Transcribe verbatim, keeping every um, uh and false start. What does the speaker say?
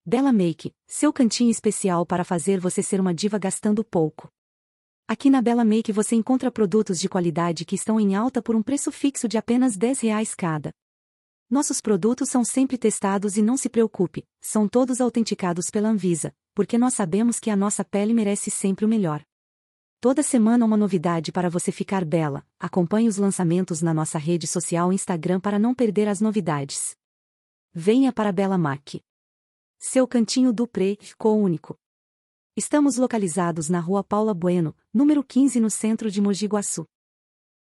Bela Make, seu cantinho especial para fazer você ser uma diva gastando pouco. Aqui na Bela Make você encontra produtos de qualidade que estão em alta por um preço fixo de apenas dez reais cada. Nossos produtos são sempre testados e não se preocupe, são todos autenticados pela Anvisa, porque nós sabemos que a nossa pele merece sempre o melhor. Toda semana uma novidade para você ficar bela. Acompanhe os lançamentos na nossa rede social Instagram para não perder as novidades. Venha para a Bela Make. Seu cantinho duprê ficou único. Estamos localizados na Rua Paula Bueno, número quinze no centro de Mogi Guaçu.